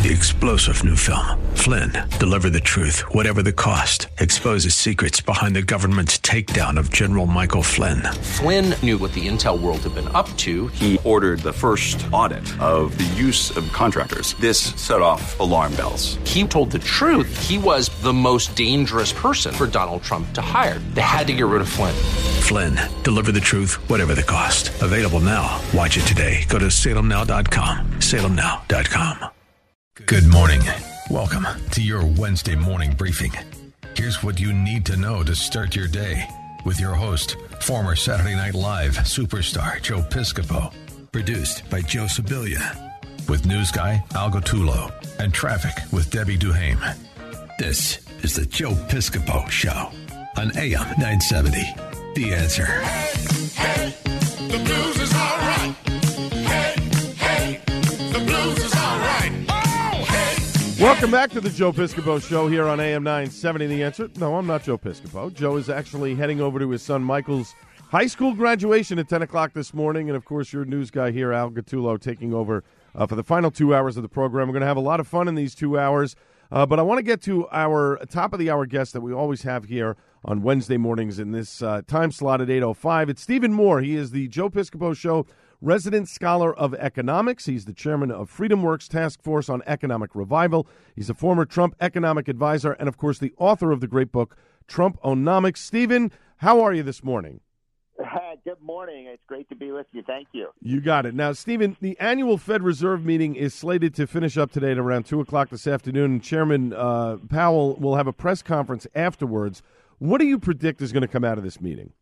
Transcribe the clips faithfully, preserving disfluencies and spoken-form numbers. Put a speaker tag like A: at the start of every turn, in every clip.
A: The explosive new film, Flynn, deliver the truth, whatever the cost, exposes secrets behind the government's takedown of General Michael Flynn.
B: Flynn knew what the intel world had been up to.
C: He ordered the first audit of the use of contractors. This set off alarm bells.
B: He told the truth. He was the most dangerous person for Donald Trump to hire. They had to get rid of Flynn.
A: Flynn, deliver the truth, whatever the cost. Available now. Watch it today. Go to salem now dot com. salem now dot com. Good morning. Welcome to your Wednesday morning briefing. Here's what you need to know to start your day with your host, former Saturday Night Live superstar Joe Piscopo. Produced by Joe Sibilia. With news guy Al Gattullo and traffic with Debbie Duhame. This is the Joe Piscopo Show on A M nine seventy. The Answer.
D: Hey, hey, the blues is all right. Hey, hey, the blues is all right. Oh, hey.
E: Welcome back to the Joe Piscopo Show here on A M nine seventy. The Answer. No, I'm not Joe Piscopo. Joe is actually heading over to his son Michael's high school graduation at ten o'clock this morning. And, of course, your news guy here, Al Gattullo, taking over uh, for the final two hours of the program. We're going to have a lot of fun in these two hours. Uh, but I want to get to our top-of-the-hour guest that we always have here on Wednesday mornings in this uh, time slot at eight oh five. It's Stephen Moore. He is the Joe Piscopo Show Resident Scholar of Economics. He's the chairman of FreedomWorks Task Force on Economic Revival. He's a former Trump economic advisor and, of course, the author of the great book, Trumponomics. Stephen, how are you this morning?
F: Good morning. It's great to be with you. Thank you.
E: You got it. Now, Stephen, the annual Fed Reserve meeting is slated to finish up today at around two o'clock this afternoon. Chairman uh, Powell will have a press conference afterwards. What do you predict is going to come out of this meeting?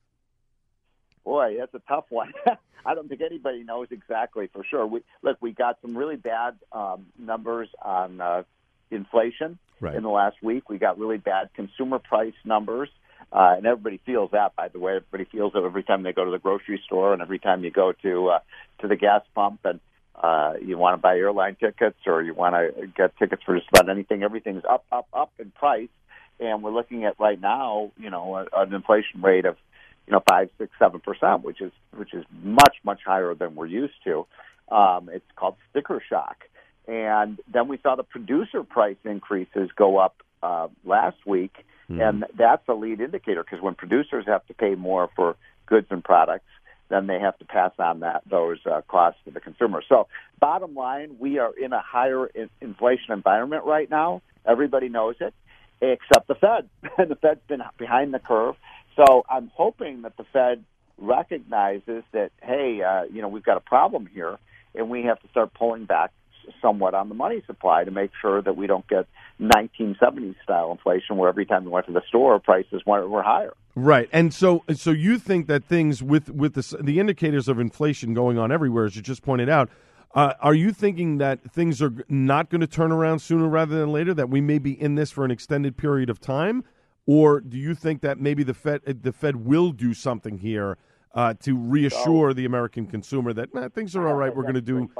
F: Boy, that's a tough one. I don't think anybody knows exactly for sure. We, look, we got some really bad um, numbers on uh, inflation right. in the last week. We got really bad consumer price numbers. Uh, and everybody feels that, by the way. Everybody feels it every time they go to the grocery store and every time you go to uh, to the gas pump and uh, you want to buy airline tickets or you want to get tickets for just about anything. Everything's up, up, up in price. And we're looking at right now, you know, a, an inflation rate of, you know, five, six, seven percent, which is which is much, much higher than we're used to. Um, it's called sticker shock. And then we saw the producer price increases go up uh, last week. And that's a lead indicator because when producers have to pay more for goods and products, then they have to pass on that those uh, costs to the consumer. So bottom line, we are in a higher in- inflation environment right now. Everybody knows it, except the Fed. And the Fed's been behind the curve. So I'm hoping that the Fed recognizes that, hey, uh, you know, we've got a problem here, and we have to start pulling back somewhat on the money supply to make sure that we don't get nineteen seventies style inflation where every time we went to the store prices were, were higher.
E: Right. And so so you think that things with, with the, the indicators of inflation going on everywhere, as you just pointed out, uh, are you thinking that things are not going to turn around sooner rather than later, that we may be in this for an extended period of time? Or do you think that maybe the Fed the Fed will do something here uh, to reassure so, the American consumer that eh, things are all right, we're going to do...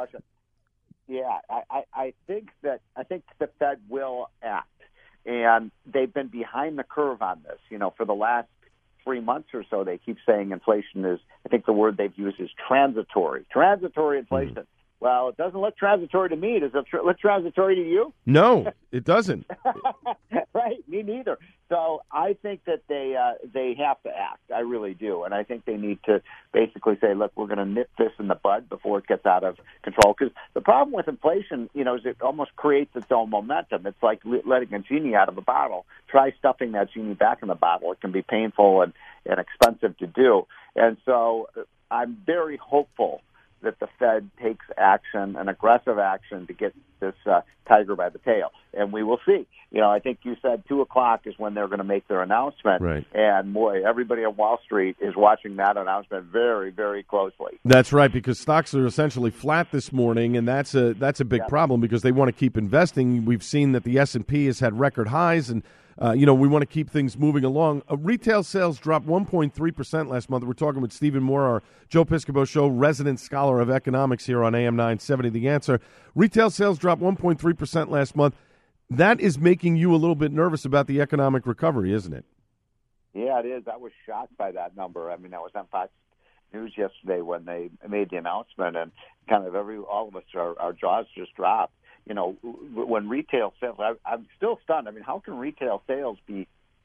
F: Yeah, I, I, I think that I think the Fed will act, and they've been behind the curve on this. You know, for the last three months or so, they keep saying inflation is. I think the word they've used is transitory. Transitory inflation. Mm. Well, it doesn't look transitory to me. Does it tr- look transitory to you?
E: No, it doesn't.
F: Right, me neither. So I think that they uh, they have to act. I really do, and I think they need to basically say, "Look, we're going to nip this in the bud before it gets out of control." Because the problem with inflation, you know, is it almost creates its own momentum. It's like letting a genie out of a bottle. Try stuffing that genie back in the bottle. It can be painful and, and expensive to do. And so I'm very hopeful that the Fed takes action, an aggressive action, to get this uh, tiger by the tail. And we will see. You know, I think you said two o'clock is when they're going to make their announcement.
E: Right.
F: And, boy, everybody on Wall Street is watching that announcement very, very closely.
E: That's right, because stocks are essentially flat this morning, and that's a that's a big
F: yeah.
E: problem because they want to keep investing. We've seen that the S and P has had record highs, and Uh, you know, we want to keep things moving along. Uh, retail sales dropped one point three percent last month. We're talking with Stephen Moore, our Joe Piscopo Show resident scholar of economics here on A M nine seventy. The Answer. Retail sales dropped one point three percent last month. That is making you a little bit nervous about the economic recovery, isn't it?
F: Yeah, it is. I was shocked by that number. I mean, I was on Fox News yesterday when they made the announcement, and kind of every all of us, our, our jaws just dropped. you know, when retail sales, I, I'm still stunned. I mean, how can retail sales be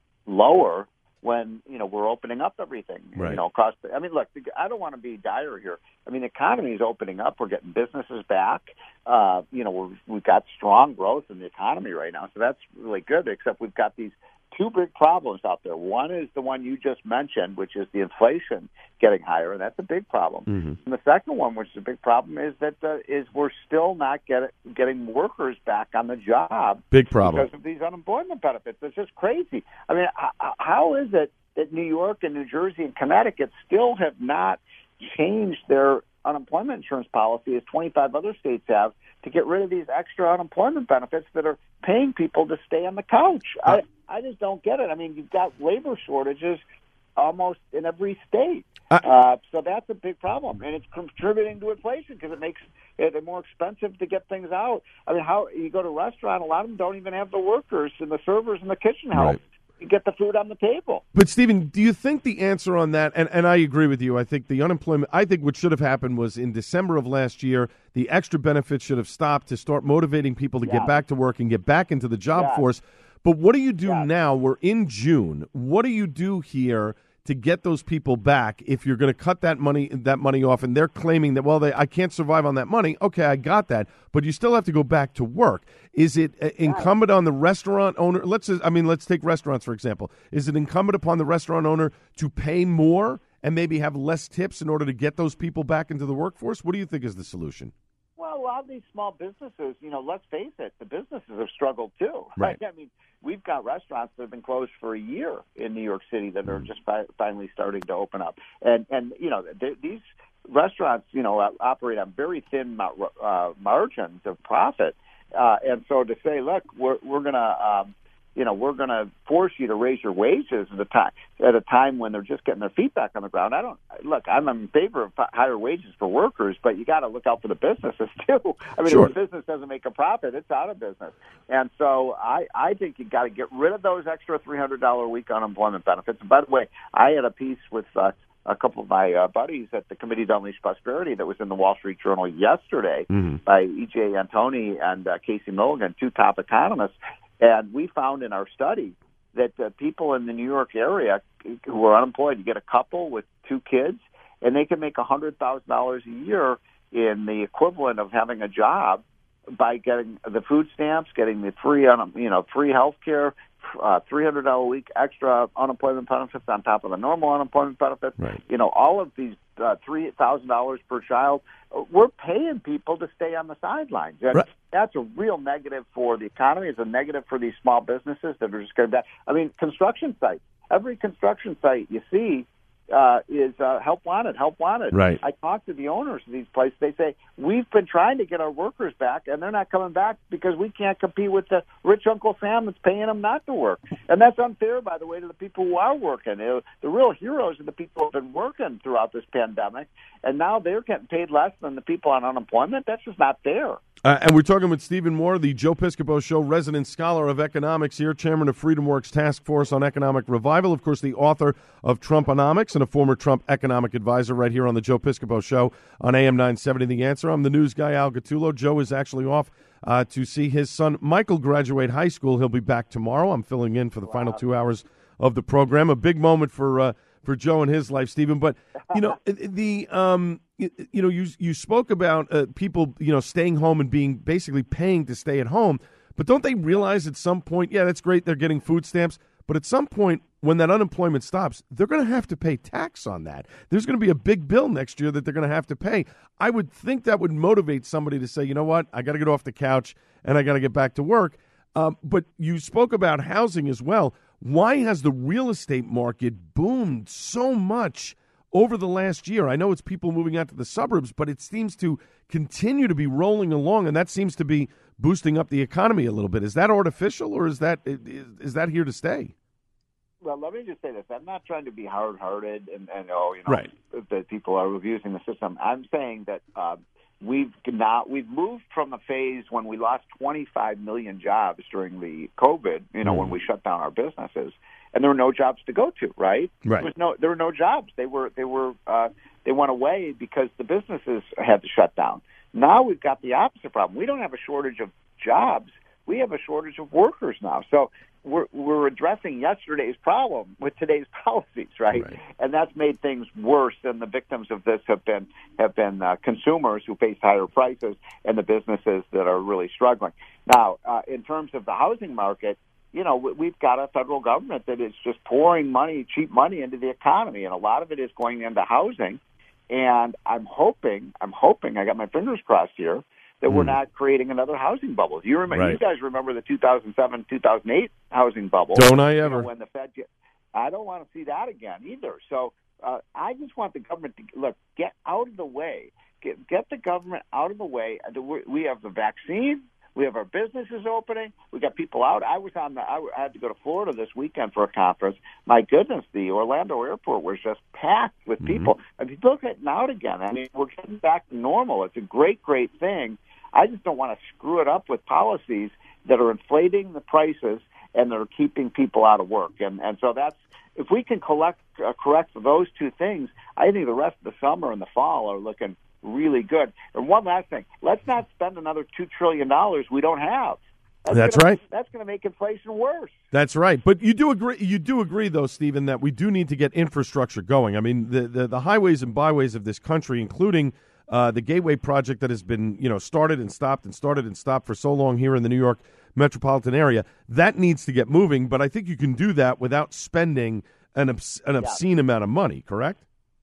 F: lower when, you know, we're opening up everything,
E: right.
F: you know, across the, I mean, look, I don't want to be dire here. I mean, the economy is opening up. We're getting businesses back. Uh, you know, we're, we've got strong growth in the economy right now. So that's really good, except we've got these two big problems out there. One is the one you just mentioned, which is the inflation getting higher, and that's a big problem.
E: Mm-hmm.
F: And the second one, which is a big problem, is that uh, is we're still not get, getting workers back on the job.
E: Big problem.
F: Because of these unemployment benefits. It's just crazy. I mean, how is it that New York and New Jersey and Connecticut still have not changed their unemployment insurance policy, as twenty-five other states have, to get rid of these extra unemployment benefits that are paying people to stay on the couch? I, I just don't get it. I mean, you've got labor shortages almost in every state. Uh, so that's a big problem, and it's contributing to inflation because it makes it more expensive to get things out. I mean, how you go to a restaurant, a lot of them don't even have the workers and the servers in the kitchen help.
E: Right.
F: You get the food on the table.
E: But, Stephen, do you think the answer on that, and, and I agree with you, I think the unemployment, I think what should have happened was in December of last year, the extra benefits should have stopped to start motivating people to
F: Yeah.
E: get back to work and get back into the job
F: Yeah.
E: force. But what do you do
F: Yeah.
E: now? We're in June. What do you do here to get those people back if you're going to cut that money that money off, and they're claiming that, well, they, I can't survive on that money? Okay, I got that, but you still have to go back to work. Is it uh, incumbent on the restaurant owner? Let's I mean, let's take restaurants, for example. Is it incumbent upon the restaurant owner to pay more and maybe have less tips in order to get those people back into the workforce? What do you think is the solution?
F: Well, a lot of these small businesses, you know, let's face it, the businesses have struggled too.
E: Right.
F: I mean, we've got restaurants that have been closed for a year in New York City that are just fi- finally starting to open up. And, and you know, th- these restaurants, you know, operate on very thin uh, margins of profit. Uh, and so to say, look, we're, we're going to, um, you know, we're going to force you to raise your wages at a time at a time when they're just getting their feet back on the ground. I don't look. I'm in favor of higher wages for workers, but you got to look out for the businesses too. I mean,
E: Sure.
F: if a business doesn't make a profit, it's out of business. And so I, I think you got to get rid of those extra three hundred dollars a week unemployment benefits. And by the way, I had a piece with uh, a couple of my uh, buddies at the Committee to Unleash Prosperity that was in the Wall Street Journal yesterday
E: Mm-hmm.
F: by E J Antoni and uh, Casey Milligan, two top economists. And we found in our study that uh, people in the New York area who are unemployed, you get a couple with two kids, and they can make one hundred thousand dollars a year in the equivalent of having a job by getting the food stamps, getting the free, you know, free health care, uh, three hundred dollars a week extra unemployment benefits on top of the normal unemployment benefits.
E: Right.
F: You know, all of these uh, three thousand dollars per child. We're paying people to stay on the sidelines. And
E: Right.
F: that's a real negative for the economy. It's a negative for these small businesses that are just going to die. I mean, construction sites. Every construction site you see uh, is uh, help wanted, help wanted.
E: Right.
F: I talked to the owners of these places. They say, we've been trying to get our workers back, and they're not coming back because we can't compete with the rich Uncle Sam that's paying them not to work. And that's unfair, by the way, to the people who are working. You know, the real heroes are the people who have been working throughout this pandemic, and now they're getting paid less than the people on unemployment. That's just not fair.
E: Uh, and we're talking with Stephen Moore, the Joe Piscopo Show resident scholar of economics here, chairman of FreedomWorks Task Force on Economic Revival, of course, the author of Trumponomics and a former Trump economic advisor right here on the Joe Piscopo Show on A M nine seventy The Answer. I'm the news guy, Al Gattullo. Joe is actually off uh, to see his son Michael graduate high school. He'll be back tomorrow. I'm filling in for the wow. final two hours of the program. A big moment for uh, for Joe in his life, Stephen. But, you know, the um, you, you know, you you spoke about uh, people, you know, staying home and being basically paying to stay at home. But don't they realize at some point, yeah, that's great, they're getting food stamps, but at some point when that unemployment stops, they're going to have to pay tax on that. There's going to be a big bill next year that they're going to have to pay. I would think that would motivate somebody to say, you know what, I got to get off the couch and I got to get back to work. Um, but you spoke about housing as well. Why has the real estate market boomed so much over the last year? I know it's people moving out to the suburbs, but it seems to continue to be rolling along, and that seems to be boosting up the economy a little bit. Is that artificial, or is that is, is that here to stay?
F: Well, let me just say this. I'm not trying to be hard-hearted and, and oh, you know,
E: right.
F: that people are abusing the system. I'm saying that uh, we've not we've moved from a phase when we lost twenty-five million jobs during the COVID, you know, mm. when we shut down our businesses, and there were no jobs to go to, right?
E: Right.
F: There was no there were no jobs. They were they were uh, they went away because the businesses had to shut down. Now we've got the opposite problem. We don't have a shortage of jobs, we have a shortage of workers now. So we're we're addressing yesterday's problem with today's policies, right? right? And that's made things worse. And the victims of this have been have been uh, consumers who face higher prices and the businesses that are really struggling. Now, uh, in terms of the housing market, you know, we've got a federal government that is just pouring money, cheap money into the economy, and a lot of it is going into housing. And I'm hoping, I'm hoping, I got my fingers crossed here, that mm. we're not creating another housing bubble. You remember, right. you guys remember the two thousand seven, two thousand eight housing bubble?
E: Don't I ever?
F: You know, when the Fed, I don't want to see that again either. So uh, I just want the government to look, get out of the way, get get the government out of the way. We have the vaccine. We have our businesses opening. We got people out. I was on the. I had to go to Florida this weekend for a conference. My goodness, the Orlando airport was just packed with mm-hmm. people. And people are getting out again. I mean, we're getting back to normal. It's a great, great thing. I just don't want to screw it up with policies that are inflating the prices and that are keeping people out of work. And and so that's if we can collect uh, correct those two things, I think the rest of the summer and the fall are looking really good. And one last thing, let's not spend another two trillion dollars we don't have. That's,
E: that's
F: gonna,
E: right.
F: That's going to make inflation worse.
E: That's right. But you do agree. You do agree, though, Stephen, that we do need to get infrastructure going. I mean, the the, the highways and byways of this country, including uh, the Gateway project that has been, you know, started and stopped and started and stopped for so long here in the New York metropolitan area, that needs to get moving. But I think you can do that without spending an obs- an obscene yeah. amount of money. Correct?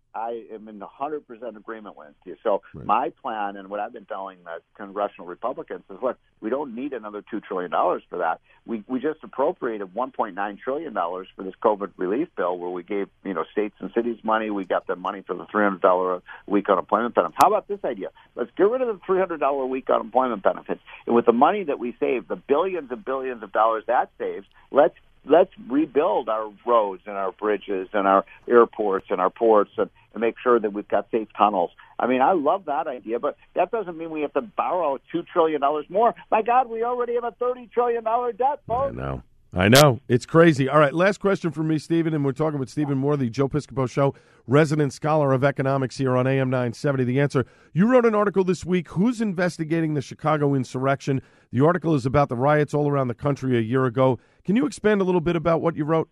F: I am in one hundred percent agreement with you. So right. my plan and what I've been telling the congressional Republicans is, look, we don't need another two trillion dollars for that. We we just appropriated one point nine trillion dollars for this COVID relief bill where we gave, you know, states and cities money. We got the money for the three hundred dollars a week unemployment benefit. How about this idea? Let's get rid of the three hundred dollars a week unemployment benefits. And with the money that we save, the billions and billions of dollars that saves, let's Let's rebuild our roads and our bridges and our airports and our ports and, and make sure that we've got safe tunnels. I mean, I love that idea, but that doesn't mean we have to borrow two trillion dollars more. My God, we already have a thirty trillion dollars debt, folks.
E: I know. I know. It's crazy. All right, last question from me, Stephen, and we're talking with Stephen Moore, the Joe Piscopo Show, resident scholar of economics here on A M nine seventy. The Answer. You wrote an article this week, Who's Investigating the Chicago Insurrection? The article is about the riots all around the country a year ago. Can you expand a little bit about what you wrote?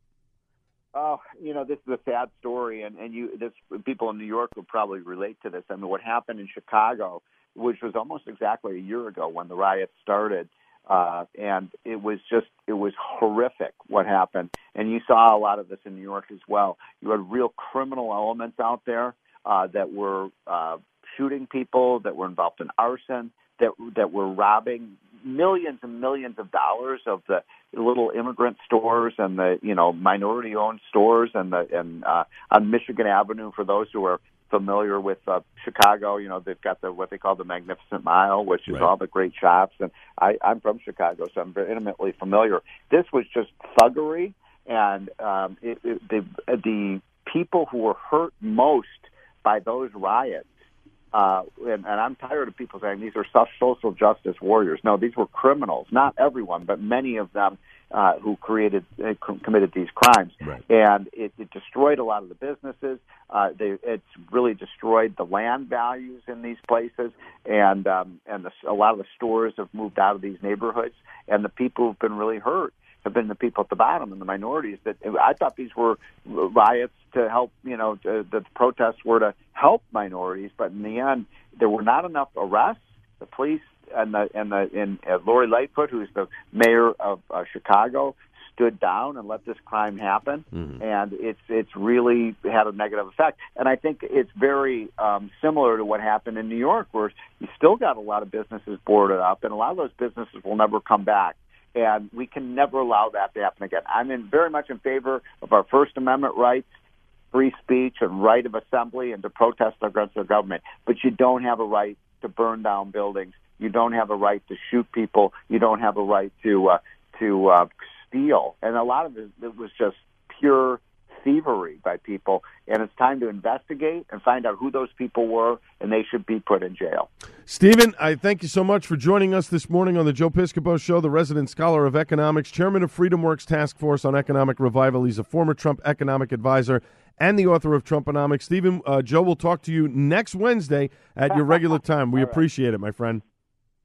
F: Oh, you know, this is a sad story, and, and you, this people in New York would probably relate to this. I mean, what happened in Chicago, which was almost exactly a year ago when the riots started, Uh, and it was just, it was horrific what happened. And you saw a lot of this in New York as well. You had real criminal elements out there uh, that were uh, shooting people, that were involved in arson, that that were robbing millions and millions of dollars of the little immigrant stores and the, you know, minority-owned stores and the and uh, on Michigan Avenue. For those who are familiar with uh, Chicago, you know, they've got the what they call the Magnificent Mile, which is right. all the great shops. And I, I'm from Chicago, so I'm very intimately familiar. This was just thuggery, and um, it, it, the the people who were hurt most by those riots. Uh, and, and I'm tired of people saying these are social justice warriors. No, these were criminals. Not everyone, but many of them uh, who created uh, committed these crimes.
E: Right.
F: And it, it destroyed a lot of the businesses. Uh, they, it's really destroyed the land values in these places, and um, and the, a lot of the stores have moved out of these neighborhoods. And the people who've been really hurt have been the people at the bottom and the minorities. That I thought these were riots to help, you know, to, the protests were to help minorities, but in the end, there were not enough arrests. The police and the and the and uh, Lori Lightfoot, who's the mayor of uh, Chicago, stood down and let this crime happen, mm-hmm. and it's it's really had a negative effect. And I think it's very um, similar to what happened in New York, where you still got a lot of businesses boarded up, and a lot of those businesses will never come back. And we can never allow that to happen again. I'm in very much in favor of our First Amendment rights, free speech, and right of assembly, and to protest against the government. But you don't have a right to burn down buildings. You don't have a right to shoot people. You don't have a right to uh, to uh, steal. And a lot of it, it was just pure thievery by people. And it's time to investigate and find out who those people were, and they should be put in jail.
E: Stephen, I thank you so much for joining us this morning on the Joe Piscopo Show, the resident scholar of economics, chairman of Freedom Works Task Force on Economic Revival. He's a former Trump economic advisor and the author of Trumponomics. Stephen, uh, Joe will talk to you next Wednesday at your regular time. We
F: right.
E: appreciate it, my friend.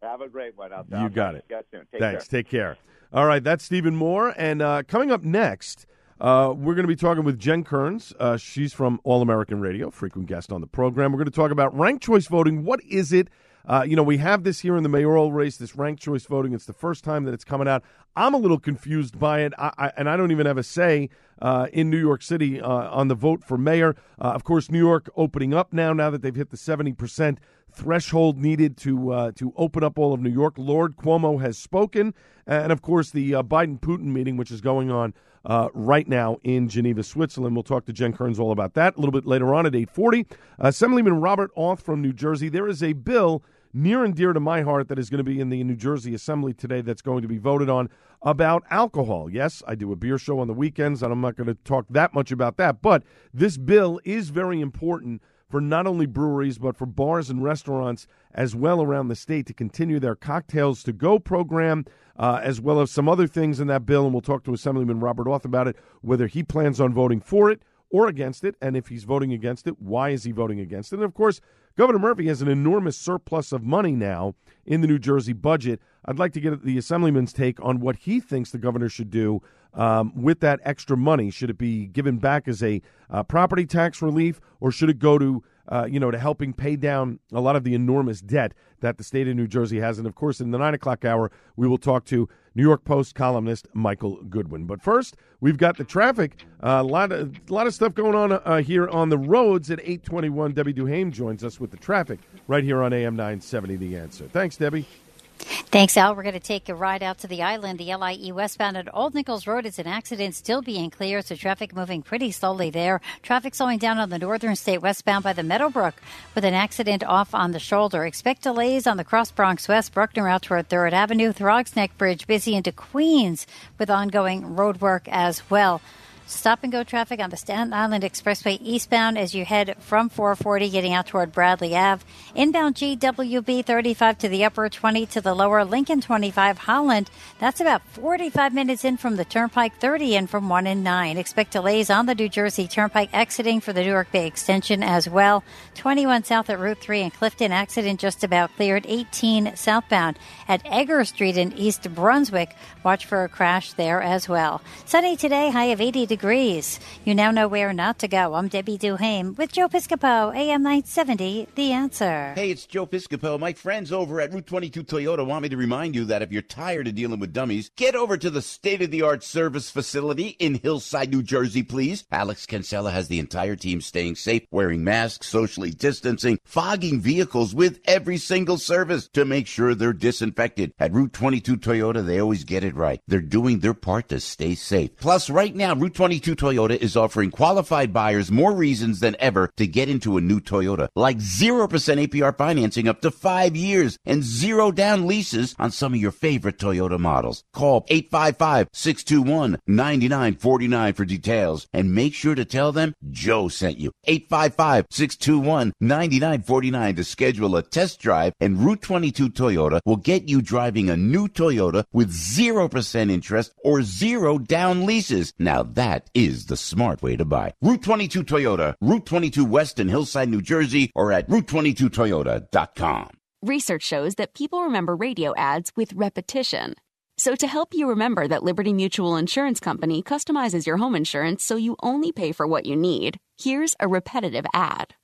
F: Have a great one. I'll
E: You got it.
F: You soon. Take
E: Thanks.
F: Care.
E: Take care. All right, that's Stephen Moore. And uh, coming up next, uh, we're going to be talking with Jen Kearns. Uh, she's from All American Radio, frequent guest on the program. We're going to talk about ranked choice voting. What is it? Uh, you know, we have this here in the mayoral race, this ranked choice voting. It's the first time that it's coming out. I'm a little confused by it, I, I, and I don't even have a say uh, in New York City uh, on the vote for mayor. Uh, of course, New York opening up now, now that they've hit the seventy percent threshold needed to uh, to open up all of New York. Lord Cuomo has spoken, and, of course, the uh, Biden-Putin meeting, which is going on Uh, right now in Geneva, Switzerland. We'll talk to Jen Kearns all about that a little bit later on at eight forty. Uh, Assemblyman Robert Auth from New Jersey. There is a bill near and dear to my heart that is going to be in the New Jersey Assembly today that's going to be voted on about alcohol. Yes, I do a beer show on the weekends, and I'm not going to talk that much about that, but this bill is very important for not only breweries but for bars and restaurants as well around the state to continue their Cocktails to Go program, uh, as well as some other things in that bill, and we'll talk to Assemblyman Robert Auth about it, whether he plans on voting for it or against it, and if he's voting against it, why is he voting against it? And, of course, Governor Murphy has an enormous surplus of money now in the New Jersey budget. I'd like to get the Assemblyman's take on what he thinks the governor should do um, with that extra money. Should it be given back as a uh, property tax relief, or should it go to Uh, you know, to helping pay down a lot of the enormous debt that the state of New Jersey has? And, of course, in the nine o'clock hour, we will talk to New York Post columnist Michael Goodwin. But first, we've got the traffic. Uh, a lot of a lot of stuff going on uh, here on the roads at eight twenty-one. Debbie Duhame joins us with the traffic right here on A M nine seventy, The Answer. Thanks, Debbie.
G: Thanks, Al. We're going to take a ride out to the island. The L I E westbound at Old Nichols Road is an accident still being cleared, so traffic moving pretty slowly there. Traffic slowing down on the Northern State westbound by the Meadowbrook with an accident off on the shoulder. Expect delays on the Cross Bronx West, Bruckner out toward third Avenue. Throgs Neck Bridge busy into Queens with ongoing road work as well. Stop-and-go traffic on the Staten Island Expressway eastbound as you head from four forty getting out toward Bradley Avenue. Inbound G W B thirty-five to the upper, twenty to the lower. Lincoln twenty-five, Holland. That's about forty-five minutes in from the Turnpike, thirty in from one and nine. Expect delays on the New Jersey Turnpike exiting for the Newark Bay Extension as well. twenty-one south at Route three in Clifton. Accident just about cleared. eighteen southbound at Egger Street in East Brunswick. Watch for a crash there as well. Sunny today, high of eighty degrees. You now know where not to go. I'm Debbie Duhame with Joe Piscopo, A M nine seventy, The Answer.
H: Hey, it's Joe Piscopo. My friends over at Route twenty-two Toyota want me to remind you that if you're tired of dealing with dummies, get over to the state-of-the-art service facility in Hillside, New Jersey, please. Alex Cancella has the entire team staying safe, wearing masks, socially distancing, fogging vehicles with every single service to make sure they're disinfected. At Route twenty-two Toyota, they always get it right. They're doing their part to stay safe. Plus, right now, Route twenty-two Toyota is offering qualified buyers more reasons than ever to get into a new Toyota, like zero percent A P R financing up to five years and zero down leases on some of your favorite Toyota models. Call eight five five, six two one, nine nine four nine for details and make sure to tell them Joe sent you. eight five five, six two one, nine nine four nine to schedule a test drive, and Route twenty-two Toyota will get you driving a new Toyota with zero percent interest or zero down leases. Now that is the smart way to buy. Route twenty-two Toyota, Route twenty-two West in Hillside, New Jersey, or at route twenty-two toyota dot com.
I: Research shows that people remember radio ads with repetition. So to help you remember that Liberty Mutual Insurance Company customizes your home insurance so you only pay for what you need, here's a repetitive ad.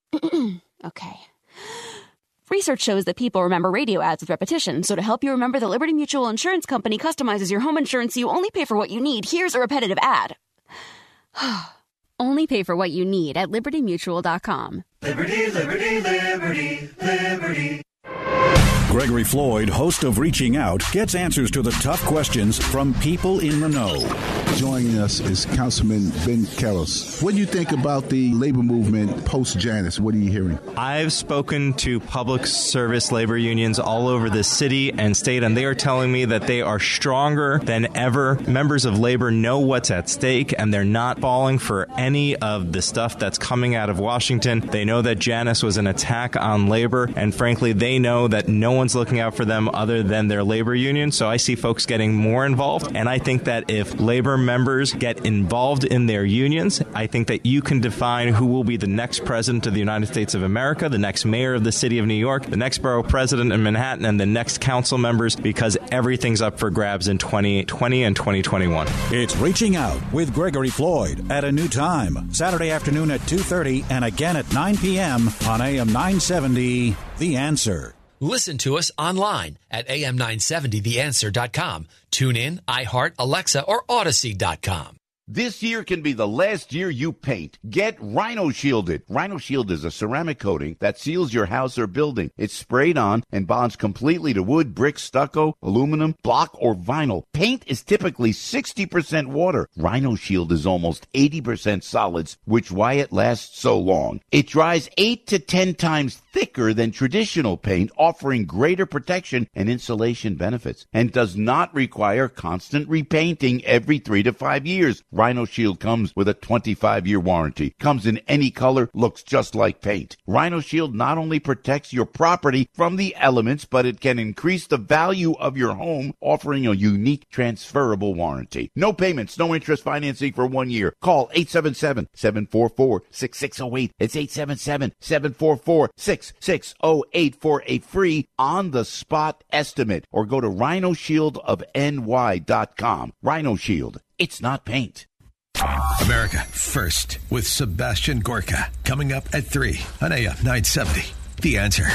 I: Okay. Research shows that people remember radio ads with repetition, so to help you remember that Liberty Mutual Insurance Company customizes your home insurance so you only pay for what you need, here's a repetitive ad. Only pay for what you need at liberty mutual dot com.
D: Liberty, liberty, liberty, liberty.
J: Gregory Floyd, host of Reaching Out, gets answers to the tough questions from people in the know.
K: Joining us is Councilman Ben Kallos. What do you think about the labor movement post-Janus? What are you hearing?
L: I've spoken to public service labor unions all over the city and state, and they are telling me that they are stronger than ever. Members of labor know what's at stake, and they're not falling for any of the stuff that's coming out of Washington. They know that Janus was an attack on labor, and frankly, they know that no one's looking out for them other than their labor union. So I see folks getting more involved. And I think that if labor members get involved in their unions, I think that you can define who will be the next president of the United States of America, the next mayor of the city of New York, the next borough president in Manhattan, and the next council members, because everything's up for grabs in twenty twenty and twenty twenty-one.
J: It's Reaching Out with Gregory Floyd at a new time, Saturday afternoon at two thirty and again at nine p.m. on A M nine seventy, The Answer.
M: Listen to us online at A M nine seventy the answer dot com. Tune in, iHeart, Alexa, or Odyssey dot com.
H: This year can be the last year you paint. Get Rhino Shielded. Rhino Shield is a ceramic coating that seals your house or building. It's sprayed on and bonds completely to wood, brick, stucco, aluminum, block, or vinyl. Paint is typically sixty percent water. Rhino Shield is almost eighty percent solids, which why it lasts so long. It dries eight to ten times thicker than traditional paint, offering greater protection and insulation benefits, and does not require constant repainting every three to five years. Rhino Shield comes with a twenty-five year warranty. Comes in any color, looks just like paint. Rhino Shield not only protects your property from the elements, but it can increase the value of your home, offering a unique transferable warranty. No payments, no interest financing for one year. Call eight seven seven, seven four four, six six zero eight. It's eight seven seven, seven four four, six six zero eight for a free on-the-spot estimate. Or go to rhino shield of N Y dot com. Rhino Shield. It's not paint.
A: America First with Sebastian Gorka. Coming up at three on A M nine seventy. The Answer.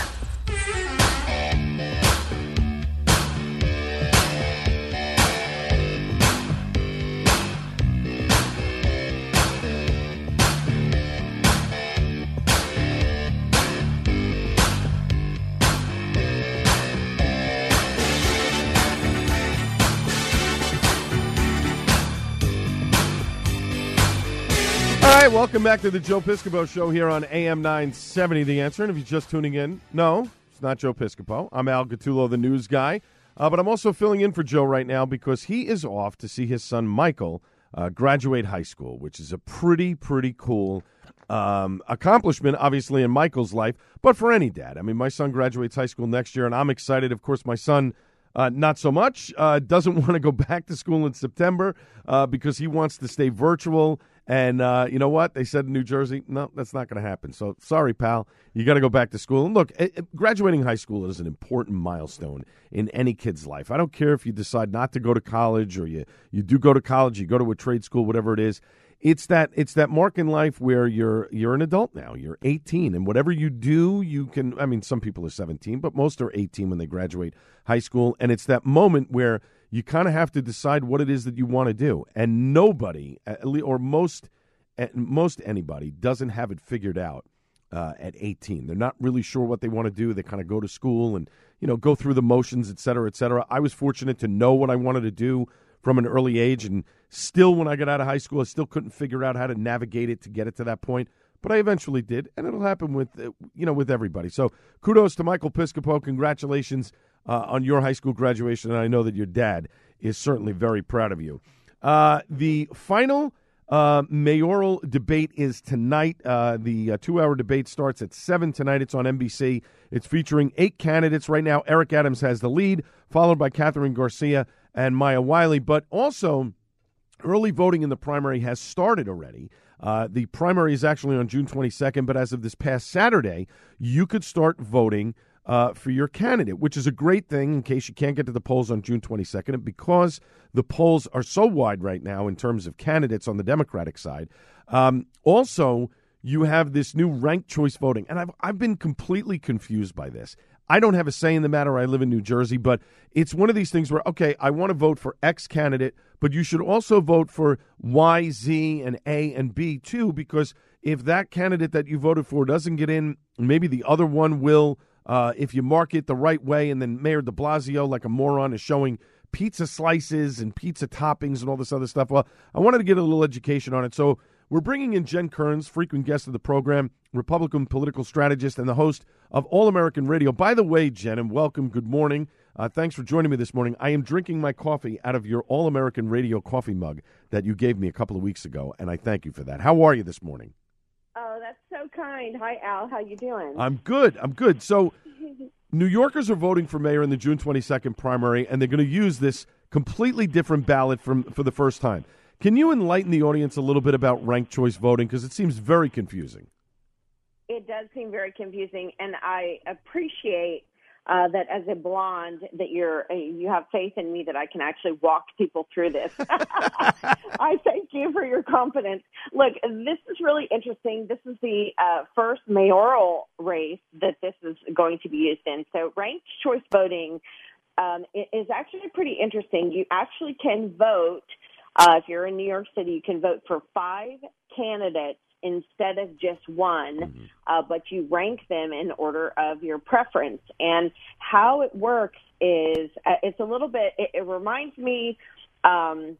E: All right, welcome back to the Joe Piscopo Show here on A M nine seventy, The Answer. And if you're just tuning in, no, it's not Joe Piscopo. I'm Al Gattullo, the news guy. Uh, but I'm also filling in for Joe right now because he is off to see his son Michael uh, graduate high school, which is a pretty, pretty cool um, accomplishment, obviously, in Michael's life, but for any dad. I mean, my son graduates high school next year, and I'm excited. Of course, my son, uh, not so much, uh, doesn't want to go back to school in September uh, because he wants to stay virtual. And uh, you know what? They said in New Jersey, no, that's not going to happen. So sorry, pal. You got to go back to school. And look, it, it, graduating high school is an important milestone in any kid's life. I don't care if you decide not to go to college or you, you do go to college, you go to a trade school, whatever it is. It's that it's that mark in life where you're you're an adult now. You're eighteen, and whatever you do, you can. I mean, some people are seventeen, but most are eighteen when they graduate high school. And it's that moment where you kind of have to decide what it is that you want to do. And nobody, or most most anybody, doesn't have it figured out uh, at eighteen. They're not really sure what they want to do. They kind of go to school and, you know, go through the motions, et cetera, et cetera. I was fortunate to know what I wanted to do from an early age, and still when I got out of high school, I still couldn't figure out how to navigate it to get it to that point. But I eventually did, and it'll happen with, uh, you know, with everybody. So kudos to Michael Piscopo. Congratulations uh, on your high school graduation, and I know that your dad is certainly very proud of you. Uh, the final uh, mayoral debate is tonight. Uh, the uh, two-hour debate starts at seven tonight. It's on N B C. It's featuring eight candidates. Right now, Eric Adams has the lead, followed by Catherine Garcia and Maya Wiley. But also, early voting in the primary has started already. Uh, the primary is actually on June twenty-second, but as of this past Saturday, you could start voting uh, for your candidate, which is a great thing in case you can't get to the polls on June twenty-second. And because the polls are so wide right now in terms of candidates on the Democratic side, um, also you have this new ranked choice voting. And I've, I've been completely confused by this. I don't have a say in the matter. I live in New Jersey, but it's one of these things where, okay, I want to vote for X candidate, but you should also vote for Y, Z, and A and B too, because if that candidate that you voted for doesn't get in, maybe the other one will, uh, if you mark it the right way, and then Mayor de Blasio, like a moron, is showing pizza slices and pizza toppings and all this other stuff. Well, I wanted to get a little education on it. So we're bringing in Jen Kearns, frequent guest of the program, Republican political strategist and the host of All American Radio. By the way, Jen, and welcome, good morning. Uh, thanks for joining me this morning. I am drinking my coffee out of your All American Radio coffee mug that you gave me a couple of weeks ago, and I thank you for that. How are you this morning?
N: Oh, that's so kind. Hi, Al. How you doing?
E: I'm good. I'm good. So New Yorkers are voting for mayor in the June twenty-second primary, and they're going to use this completely different ballot from for the first time. Can you enlighten the audience a little bit about ranked choice voting? Because it seems very confusing.
N: It does seem very confusing, and I appreciate uh, that as a blonde that you're uh, you have faith in me that I can actually walk people through this. I thank you for your confidence. Look, this is really interesting. This is the uh, first mayoral race that this is going to be used in. So ranked choice voting um, is actually pretty interesting. You actually can vote. Uh, if you're in New York City, you can vote for five candidates instead of just one, mm-hmm. uh, but you rank them in order of your preference. And how it works is uh, it's a little bit, it, it reminds me um,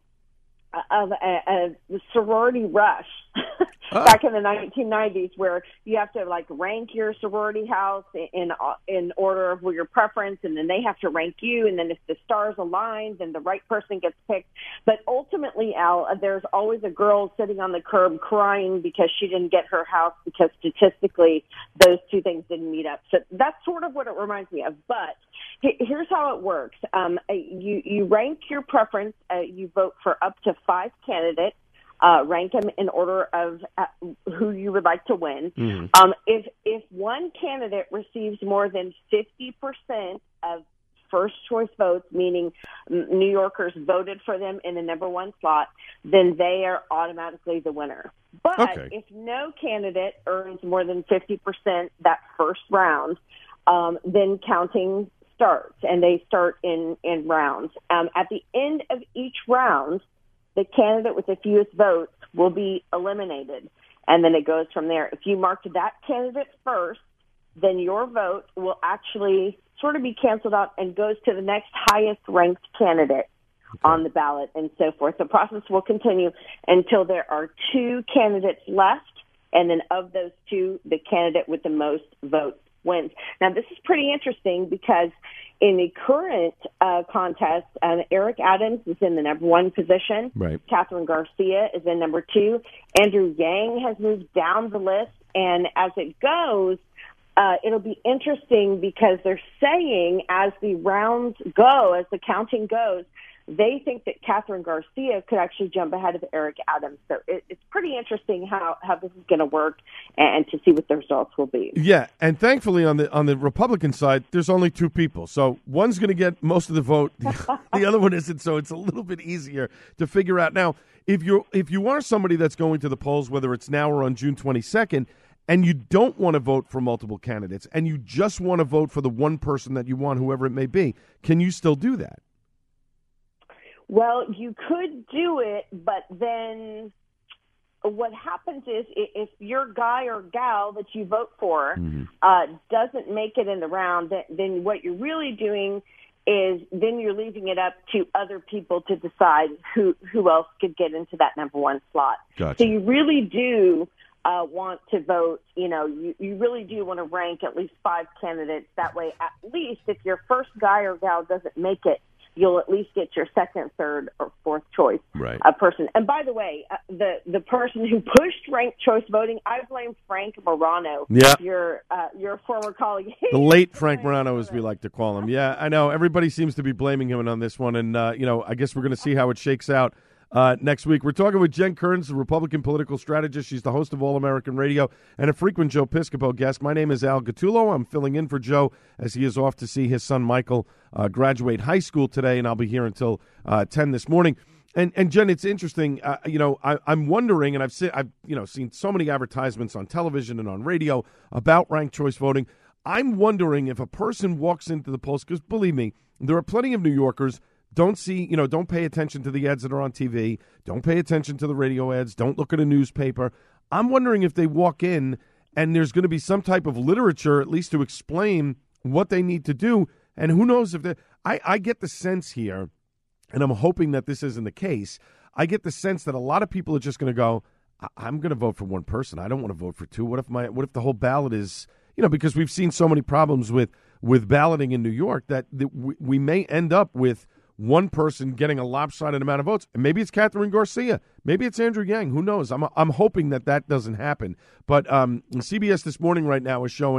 N: of a, a sorority rush oh. back in the nineteen nineties, where you have to like rank your sorority house in in order of your preference, and then they have to rank you, and then if the stars align, then the right person gets picked. But ultimately, Al, there's always a girl sitting on the curb crying because she didn't get her house because statistically those two things didn't meet up. So that's sort of what it reminds me of. But here's how it works. Um, you, you rank your preference. Uh, you vote for up to five candidates. Uh, rank them in order of uh, who you would like to win. Mm-hmm. Um, if if one candidate receives more than fifty percent of first choice votes, meaning New Yorkers voted for them in the number one slot, then they are automatically the winner. But okay. if no candidate earns more than fifty percent that first round, um, then counting starts, and they start in, in rounds. Um, at the end of each round, the candidate with the fewest votes will be eliminated, and then it goes from there. If you marked that candidate first, then your vote will actually sort of be canceled out and goes to the next highest ranked candidate okay. on the ballot, and so forth. The process will continue until there are two candidates left, and then of those two, the candidate with the most votes wins. Now, this is pretty interesting because in the current uh, contest, uh, Eric Adams is in the number one position.
E: Right.
N: Catherine Garcia is in number two. Andrew Yang has moved down the list. And as it goes, uh, it'll be interesting because they're saying as the rounds go, as the counting goes, they think that Catherine Garcia could actually jump ahead of Eric Adams. So it, it's pretty interesting how, how this is going to work and, and to see what the results will be.
E: Yeah, and thankfully on the on the Republican side, there's only two people. So one's going to get most of the vote, the other one isn't. So it's a little bit easier to figure out. Now, if you're if you are somebody that's going to the polls, whether it's now or on June twenty-second, and you don't want to vote for multiple candidates, and you just want to vote for the one person that you want, whoever it may be, can you still do that?
N: Well, you could do it, but then what happens is if your guy or gal that you vote for mm-hmm. uh, doesn't make it in the round, then what you're really doing is then you're leaving it up to other people to decide who, who else could get into that number one slot.
E: Gotcha.
N: So you really do uh, want to vote, you know, you, you really do want to rank at least five candidates. That way, at least if your first guy or gal doesn't make it, you'll at least get your second, third, or fourth choice
E: right.
N: uh, person. And by the way, uh, the the person who pushed ranked choice voting, I blame Frank Morano,
E: yeah.
N: your uh, your former colleague.
E: The late Frank Morano, as we like to call him. Yeah, I know. Everybody seems to be blaming him on this one, and uh, you know, I guess we're going to see how it shakes out uh, next week. We're talking with Jen Kearns, the Republican political strategist. She's the host of All American Radio and a frequent Joe Piscopo guest. My name is Al Gattullo. I'm filling in for Joe as he is off to see his son Michael uh, graduate high school today, and I'll be here until uh, ten this morning. And and Jen, it's interesting. Uh, you know, I, I'm wondering, and I've seen, I've you know seen so many advertisements on television and on radio about ranked choice voting. I'm wondering if a person walks into the polls, because believe me, there are plenty of New Yorkers. Don't see, you know, don't pay attention to the ads that are on T V. Don't pay attention to the radio ads. Don't look at a newspaper. I'm wondering if they walk in and there's going to be some type of literature, at least to explain what they need to do. And who knows if they, I, I get the sense here, and I'm hoping that this isn't the case. I get the sense that a lot of people are just going to go, I'm going to vote for one person. I don't want to vote for two. What if my, what if the whole ballot is, you know, because we've seen so many problems with, with balloting in New York that, that we, we may end up with one person getting a lopsided amount of votes. And maybe it's Catherine Garcia. Maybe it's Andrew Yang. Who knows? I'm I'm hoping that that doesn't happen. But um, C B S This Morning right now is showing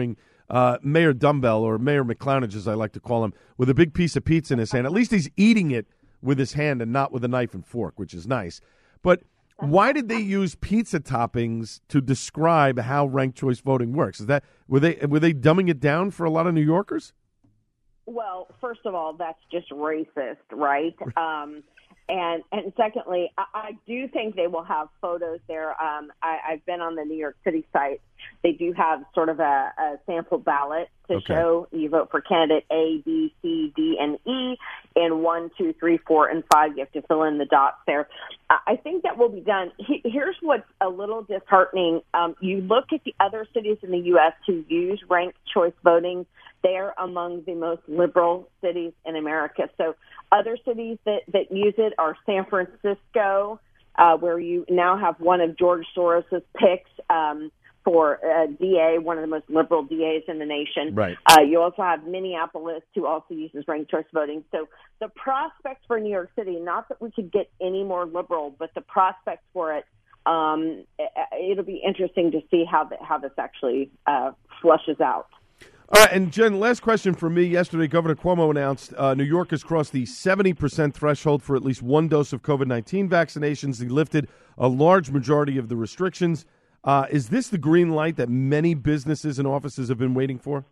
E: uh, Mayor Dumbbell, or Mayor McClownage, as I like to call him, with a big piece of pizza in his hand. At least he's eating it with his hand and not with a knife and fork, which is nice. But why did they use pizza toppings to describe how ranked choice voting works? Is that were they were they dumbing it down for a lot of New Yorkers?
N: Well, first of all, that's just racist, right? Um, and and secondly, I, I do think they will have photos there. Um, I, I've been on the New York City site. They do have sort of a, a sample ballot to
E: Okay.
N: show you vote for candidate A, B, C, D, and E. And one, two, three, four, and five, you have to fill in the dots there. I I think that will be done. He, here's what's a little disheartening. Um, you look at the other cities in the U S who use ranked choice voting. They're among the most liberal cities in America. So other cities that, that use it are San Francisco, uh, where you now have one of George Soros's picks um, for uh, D A, one of the most liberal D As in the nation.
E: Right.
N: Uh, you also have Minneapolis, who also uses ranked choice voting. So the prospects for New York City, not that we could get any more liberal, but the prospects for it, um, it'll be interesting to see how the, how this actually uh, flushes out.
E: All right, and Jen, last question for me. Yesterday, Governor Cuomo announced uh, New York has crossed the seventy percent threshold for at least one dose of COVID nineteen vaccinations. He lifted a large majority of the restrictions. Uh, is this the green light that many businesses and offices have been waiting for?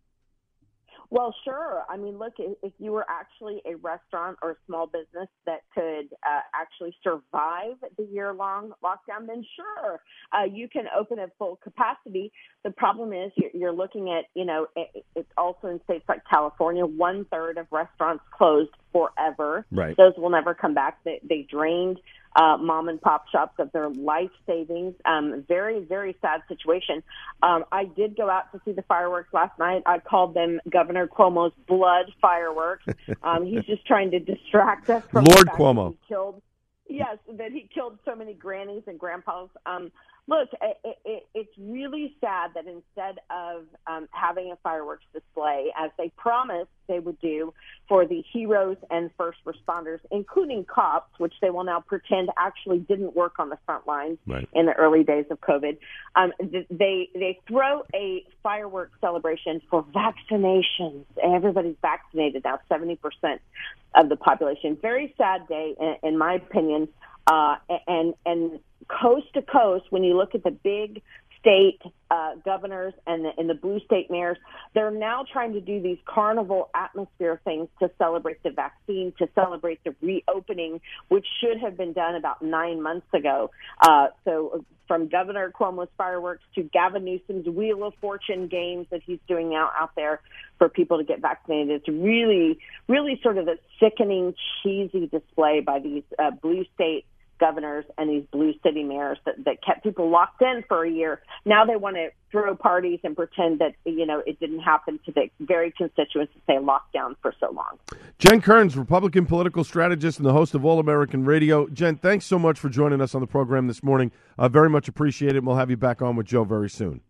N: Well, sure. I mean, look, if if you were actually a restaurant or a small business that could uh, actually survive the year-long lockdown, then sure, uh, you can open at full capacity. The problem is you're, you're looking at, you know, it, it's also in states like California, one-third of restaurants closed forever.
E: Right.
N: Those will never come back. They, they drained uh, mom and pop shops of their life savings. Um, very, very sad situation. Um, I did go out to see the fireworks last night. I called them Governor Cuomo's blood fireworks. Um, he's just trying to distract us from
E: Lord
N: the fact
E: Cuomo.
N: that he killed. Yes, that he killed so many grannies and grandpas. Um, look, it, it, it's really sad that instead of um, having a fireworks display, as they promised they would do for the heroes and first responders, including cops, which they will now pretend actually didn't work on the front lines
E: Right.
N: in the early days of COVID, um, they they throw a fireworks celebration for vaccinations. Everybody's vaccinated now, seventy percent of the population. Very sad day, in, in my opinion. Uh, and and coast to coast, when you look at the big state uh, governors and the, and the blue state mayors, they're now trying to do these carnival atmosphere things to celebrate the vaccine, to celebrate the reopening, which should have been done about nine months ago. Uh, so from Governor Cuomo's fireworks to Gavin Newsom's Wheel of Fortune games that he's doing now out there for people to get vaccinated, it's really, really sort of a sickening, cheesy display by these uh, blue state governors and these blue city mayors that, that kept people locked in for a year. Now they want to throw parties and pretend that, you know, it didn't happen to the very constituents that they locked down for so long.
E: Jen Kearns, Republican political strategist and the host of All American Radio. Jen, thanks so much for joining us on the program this morning. Uh, very much appreciate it. We'll have you back on with Joe very soon.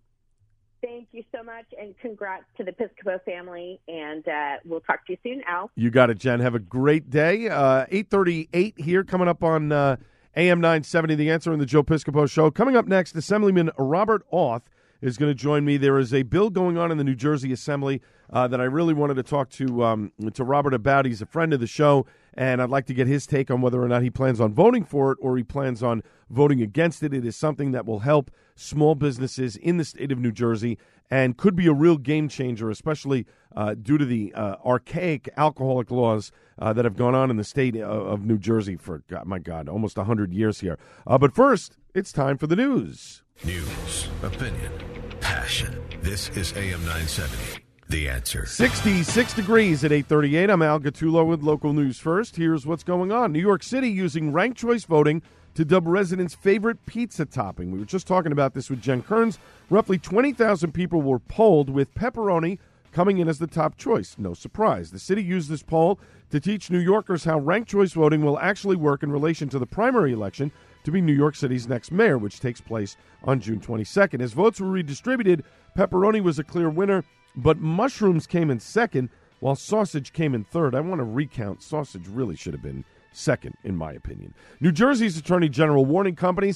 N: Thank you so much, and congrats to the Piscopo family, and uh, we'll talk to you soon, Al.
E: You got it, Jen. Have a great day. Uh, eight thirty-eight here, coming up on uh, A M nine seventy, The Answer in the Joe Piscopo Show. Coming up next, Assemblyman Robert Auth is going to join me. There is a bill going on in the New Jersey Assembly uh, that I really wanted to talk to um, to Robert about. He's a friend of the show, and I'd like to get his take on whether or not he plans on voting for it or he plans on voting against it. It is something that will help small businesses in the state of New Jersey and could be a real game changer, especially uh, due to the uh, archaic alcoholic laws uh, that have gone on in the state of, of New Jersey for, God, my God, almost one hundred years here. Uh, but first, it's time for the news.
A: News, opinion, passion. This is A M nine seventy, The Answer.
E: sixty-six degrees at eight thirty-eight. I'm Al Gattulo with local news first. Here's what's going on. New York City using ranked choice voting to dub residents' favorite pizza topping. We were just talking about this with Jen Kearns. Roughly twenty thousand people were polled, with pepperoni coming in as the top choice. No surprise. The city used this poll to teach New Yorkers how ranked choice voting will actually work in relation to the primary election to be New York City's next mayor, which takes place on June twenty-second. As votes were redistributed, pepperoni was a clear winner, but mushrooms came in second, while sausage came in third. I want to recount. Sausage really should have been second, in my opinion. New Jersey's Attorney General warning companies to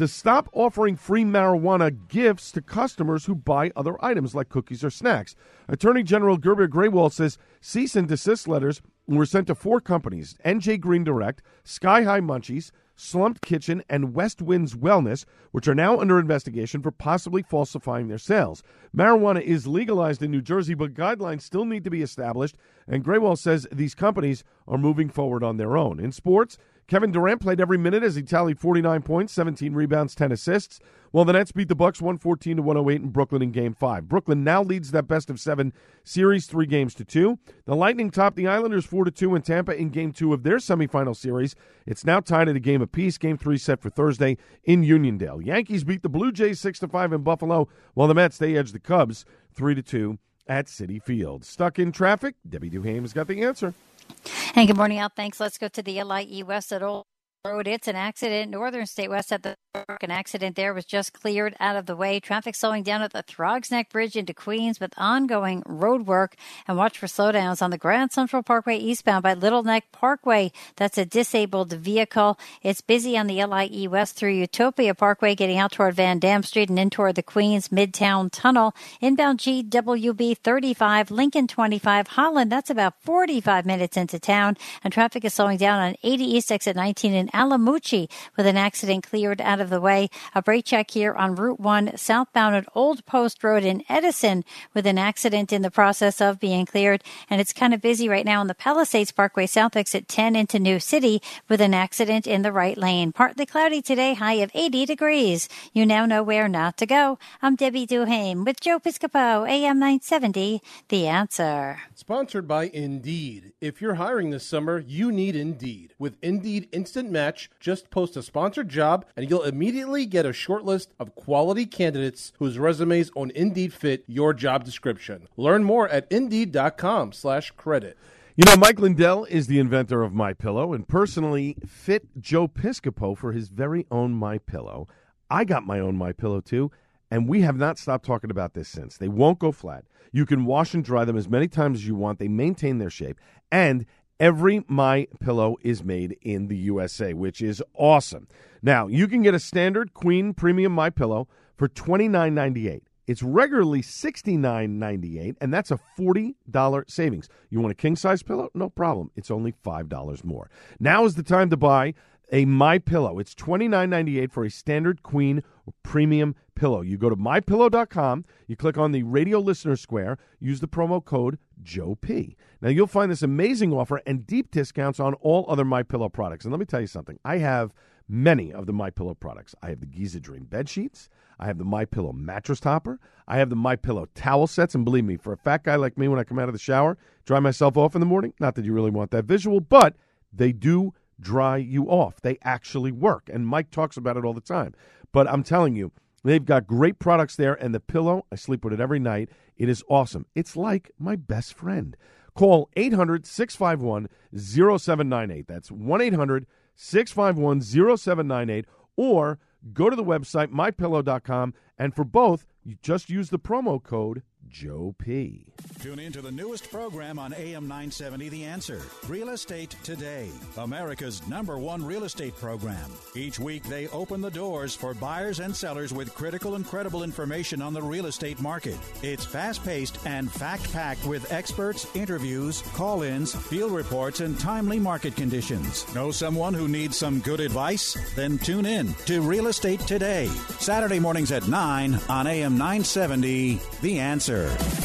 E: to stop offering free marijuana gifts to customers who buy other items like cookies or snacks. Attorney General Gerber Graywall says cease and desist letters were sent to four companies, N J Green Direct, Sky High Munchies, Slumped Kitchen, and West Winds Wellness, which are now under investigation for possibly falsifying their sales. Marijuana is legalized in New Jersey, but guidelines still need to be established, and Graywall says these companies are moving forward on their own. In sports, Kevin Durant played every minute as he tallied forty-nine points, seventeen rebounds, ten assists, while the Nets beat the Bucks one fourteen to one oh eight in Brooklyn in Game five. Brooklyn now leads that best-of-seven series three games to two. The Lightning topped the Islanders four to two in Tampa in Game two of their semifinal series. It's now tied at a game apiece. Game three set for Thursday in Uniondale. Yankees beat the Blue Jays six to five in Buffalo, while the Mets, they edged the Cubs three to two at Citi Field. Stuck in traffic? Debbie Duhame's got the answer.
G: And good morning, Al. Thanks. Let's go to the L I E West at Old Road. It's an accident. Northern State West at the Park. An accident there was just cleared out of the way. Traffic slowing down at the Throgs Neck Bridge into Queens with ongoing road work. And watch for slowdowns on the Grand Central Parkway eastbound by Little Neck Parkway. That's a disabled vehicle. It's busy on the L I E West through Utopia Parkway, getting out toward Van Dam Street and in toward the Queens Midtown Tunnel. Inbound G W B thirty-five, Lincoln twenty-five, Holland. That's about forty-five minutes into town. And traffic is slowing down on eighty East Exit nineteen in Alamucci with an accident cleared out of the way. A brake check here on Route one southbound at Old Post Road in Edison with an accident in the process of being cleared. And it's kind of busy right now on the Palisades Parkway South Exit ten into New City with an accident in the right lane. Partly cloudy today, high of eighty degrees. You now know where not to go. I'm Debbie Duhame with Joe Piscopo, A M nine seventy, The Answer.
O: Sponsored by Indeed. If you're hiring this summer, you need Indeed. With Indeed Instant Match, just post a sponsored job and you'll immediately get a short list of quality candidates whose resumes on Indeed fit your job description. Learn more at Indeed.com slash credit.
E: You know, Mike Lindell is the inventor of MyPillow and personally fit Joe Piscopo for his very own MyPillow. I got my own MyPillow too, and we have not stopped talking about this since. They won't go flat. You can wash and dry them as many times as you want. They maintain their shape, and every MyPillow is made in the U S A, which is awesome. Now, you can get a standard queen premium MyPillow for twenty-nine ninety-eight. It's regularly sixty-nine ninety-eight, and that's a forty dollars savings. You want a king-size pillow? No problem. It's only five dollars more. Now is the time to buy a MyPillow. It's twenty-nine ninety-eight for a standard queen premium pillow. You go to my pillow dot com, you click on the radio listener square, use the promo code Joe P. Now you'll find this amazing offer and deep discounts on all other MyPillow products. And let me tell you something. I have many of the MyPillow products. I have the Giza Dream bed sheets. I have the MyPillow mattress topper. I have the MyPillow towel sets. And believe me, for a fat guy like me, when I come out of the shower, dry myself off in the morning, not that you really want that visual, but they do dry you off. They actually work. And Mike talks about it all the time. But I'm telling you, they've got great products there. And the pillow, I sleep with it every night. It is awesome. It's like my best friend. Call eight hundred, six five one, zero seven nine eight. That's one eight hundred, six five one, zero seven nine eight. Or go to the website, my pillow dot com. And for both, you just use the promo code Joe P.
J: Tune in to the newest program on A M nine seventy, The Answer. Real Estate Today, America's number one real estate program. Each week, they open the doors for buyers and sellers with critical and credible information on the real estate market. It's fast-paced and fact-packed with experts, interviews, call-ins, field reports, and timely market conditions. Know someone who needs some good advice? Then tune in to Real Estate Today, Saturday mornings at nine on A M nine seventy, The Answer.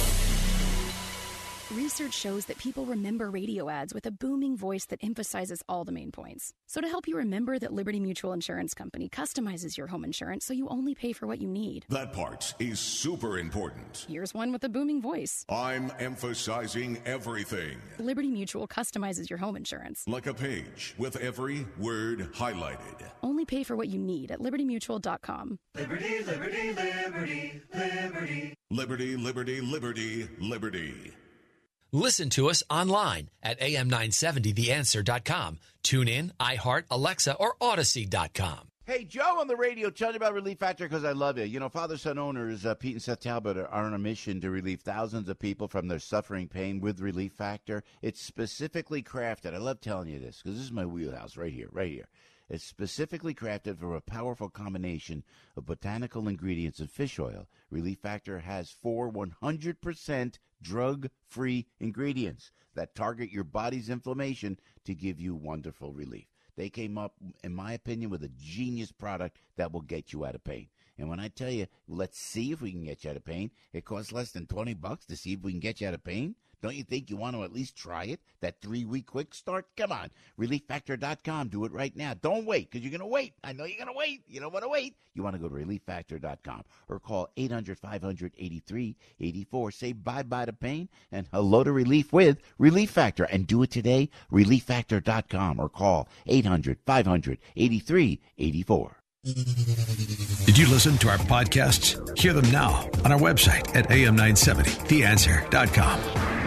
P: Research shows that people remember radio ads with a booming voice that emphasizes all the main points. So to help you remember that Liberty Mutual Insurance Company customizes your home insurance so you only pay for what you need.
D: That part is super important.
P: Here's one with a booming voice.
D: I'm emphasizing everything.
P: Liberty Mutual customizes your home insurance.
D: Like a page with every word highlighted.
P: Only pay for what you need at liberty mutual dot com.
D: Liberty, liberty, liberty, liberty. Liberty, liberty, liberty, liberty.
M: Listen to us online at A M nine seventy the answer dot com. Tune in, iHeart, Alexa, or Odyssey dot com.
H: Hey, Joe on the radio, tell you about Relief Factor because I love it. You know, father-son owners, uh, Pete and Seth Talbot, are, are on a mission to relieve thousands of people from their suffering pain with Relief Factor. It's specifically crafted. I love telling you this because this is my wheelhouse right here, right here. It's specifically crafted for a powerful combination of botanical ingredients and fish oil. Relief Factor has four one hundred percent drug-free ingredients that target your body's inflammation to give you wonderful relief. They came up, in my opinion, with a genius product that will get you out of pain. And when I tell you, let's see if we can get you out of pain, it costs less than twenty bucks to see if we can get you out of pain. Don't you think you want to at least try it? That three-week quick start? Come on. relief factor dot com. Do it right now. Don't wait, because you're going to wait. I know you're going to wait. You don't want to wait. You want to go to relief factor dot com or call eight hundred, five hundred, eighty-three eighty-four. Say bye-bye to pain and hello to relief with Relief Factor. And do it today, relief factor dot com or call eight hundred, five hundred, eighty-three eighty-four.
A: Did you listen to our podcasts? Hear them now on our website at A M nine seventy the answer dot com.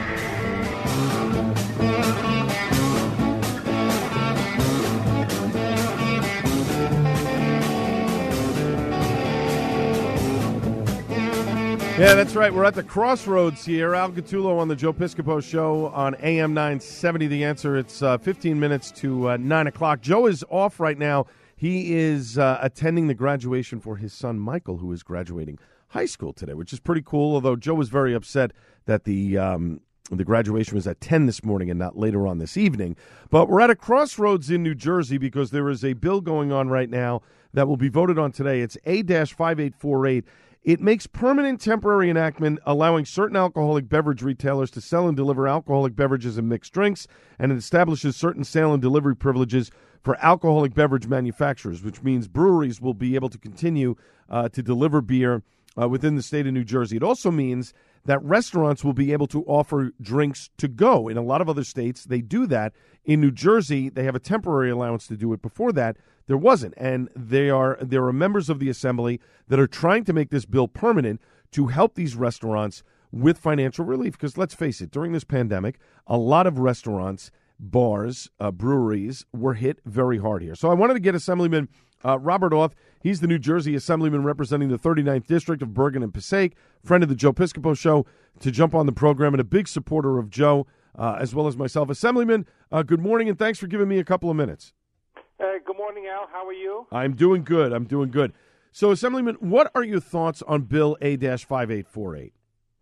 E: Yeah, that's right. We're at the crossroads here. Al Gattullo on the Joe Piscopo Show on A M nine seventy. The Answer. It's uh, fifteen minutes to uh, nine o'clock. Joe is off right now. He is uh, attending the graduation for his son, Michael, who is graduating high school today, which is pretty cool, although Joe was very upset that the um, the graduation was at ten this morning and not later on this evening. But we're at a crossroads in New Jersey because there is a bill going on right now that will be voted on today. It's A five eight four eight. It makes permanent temporary enactment allowing certain alcoholic beverage retailers to sell and deliver alcoholic beverages and mixed drinks, and it establishes certain sale and delivery privileges for alcoholic beverage manufacturers, which means breweries will be able to continue uh, to deliver beer uh, within the state of New Jersey. It also means that restaurants will be able to offer drinks to go. In a lot of other states, they do that. In New Jersey, they have a temporary allowance to do it. Before that, there wasn't. And they are there are members of the assembly that are trying to make this bill permanent to help these restaurants with financial relief. Because let's face it, during this pandemic, a lot of restaurants, bars, uh, breweries were hit very hard here. So I wanted to get Assemblyman uh, Robert Auth. He's the New Jersey Assemblyman representing the thirty-ninth District of Bergen and Passaic, friend of the Joe Piscopo Show, to jump on the program and a big supporter of Joe, uh, as well as myself. Assemblyman, uh, good morning, and thanks for giving me a couple of minutes.
Q: Uh, good morning, Al. How are you?
E: I'm doing good. I'm doing good. So, Assemblyman, what are your thoughts on Bill A five eight four eight?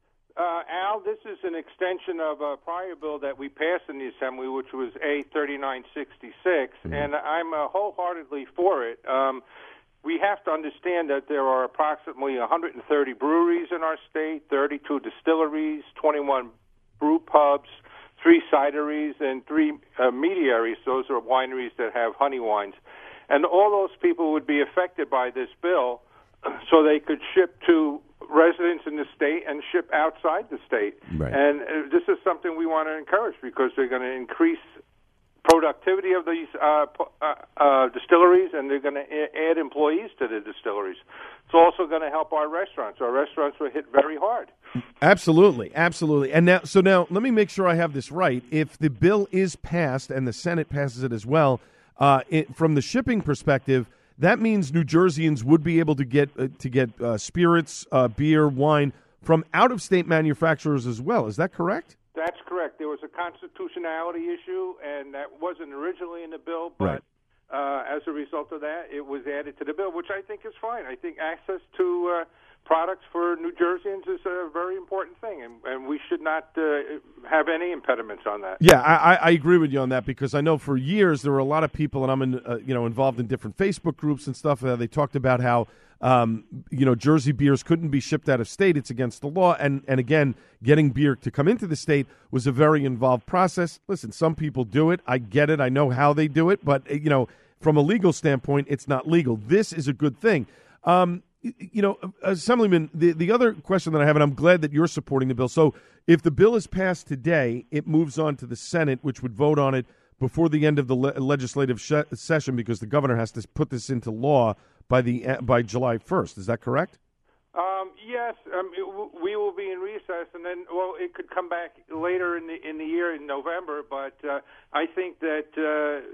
Q: Uh, Al, this is an extension of a prior bill that we passed in the Assembly, which was A thirty-nine sixty-six, mm-hmm. and I'm uh, wholeheartedly for it. Um, we have to understand that there are approximately one hundred thirty breweries in our state, thirty-two distilleries, twenty-one brew pubs, three cideries, and three uh, mediaries. Those are wineries that have honey wines. And all those people would be affected by this bill so they could ship to residents in the state and ship outside the state.
E: Right.
Q: And uh, this is something we want to encourage because they're going to increase productivity of these uh, uh, uh, distilleries, and they're going to a- add employees to the distilleries. It's also going to help our restaurants. Our restaurants were hit very hard.
E: Absolutely, absolutely. And now, so now, let me make sure I have this right. If the bill is passed and the Senate passes it as well, uh, it, from the shipping perspective, that means New Jerseyans would be able to get uh, to get uh, spirits, uh, beer, wine from out-of-state manufacturers as well. Is that correct?
Q: That's correct. There was a constitutionality issue, and that wasn't originally in the bill, but
E: right.
Q: uh, as a result of that, it was added to the bill, which I think is fine. I think access to uh, products for New Jerseyans is a very important thing, and, and we should not uh, have any impediments on that.
E: Yeah, I, I agree with you on that because I know for years there were a lot of people, and I'm in, uh, you know, involved in different Facebook groups and stuff. Uh, they talked about how um, you know Jersey beers couldn't be shipped out of state; it's against the law. And and again, getting beer to come into the state was a very involved process. Listen, some people do it. I get it. I know how they do it, but you know, from a legal standpoint, it's not legal. This is a good thing. Um, You know, Assemblyman, the, the other question that I have, and I'm glad that you're supporting the bill. So if the bill is passed today, it moves on to the Senate, which would vote on it before the end of the le- legislative sh- session because the governor has to put this into law by the by July first. Is that correct?
Q: Um, yes, um, it w- we will be in recess, and then, well, it could come back later in the in the year in November. But uh, I think that uh,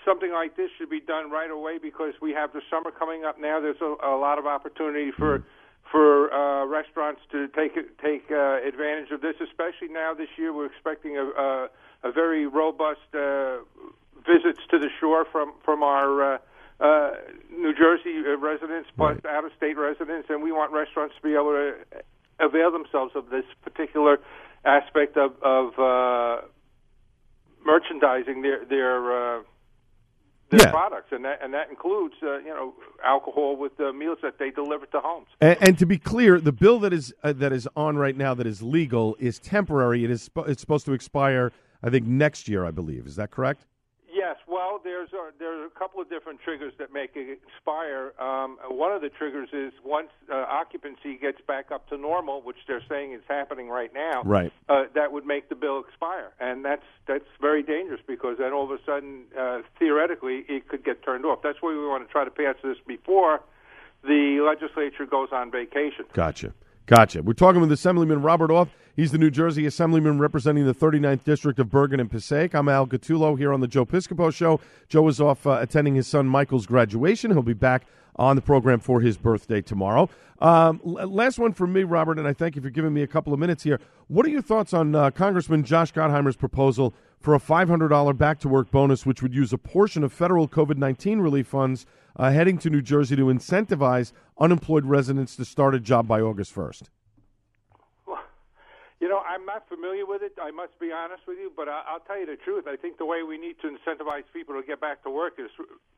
Q: something like this should be done right away because we have the summer coming up now. There's a, a lot of opportunity for for uh, restaurants to take take uh, advantage of this, especially now this year. We're expecting a, a, a very robust uh, visits to the shore from from our uh, uh, New Jersey residents, plus right. out-of-state residents, and we want restaurants to be able to avail themselves of this particular aspect of, of uh, merchandising their their. Uh, Their
E: yeah.
Q: products, and that and that includes uh, you know alcohol with the meals that they deliver to homes.
E: And, and to be clear, the bill that is uh, that is on right now that is legal is temporary. It is it's supposed to expire, I think, next year. I believe. Is that correct?
Q: Yes. Well, there's a, there's a couple of different triggers that make it expire. Um, one of the triggers is once uh, occupancy gets back up to normal, which they're saying is happening right now.
E: Right.
Q: Uh, that would make the bill expire, and that's that's very dangerous because then all of a sudden, uh, theoretically, it could get turned off. That's why we want to try to pass this before the legislature goes on vacation.
E: Gotcha. Gotcha. We're talking with Assemblyman Robert Orff. He's the New Jersey Assemblyman representing the thirty-ninth District of Bergen and Passaic. I'm Al Gattullo here on the Joe Piscopo Show. Joe is off uh, attending his son Michael's graduation. He'll be back on the program for his birthday tomorrow. Um, last one from me, Robert, and I thank you for giving me a couple of minutes here. What are your thoughts on uh, Congressman Josh Gottheimer's proposal for a five hundred dollars back-to-work bonus, which would use a portion of federal COVID nineteen relief funds uh, heading to New Jersey to incentivize unemployed residents to start a job by August first?
Q: Well, you know, I'm not familiar with it, I must be honest with you, but I, I'll tell you the truth. I think the way we need to incentivize people to get back to work is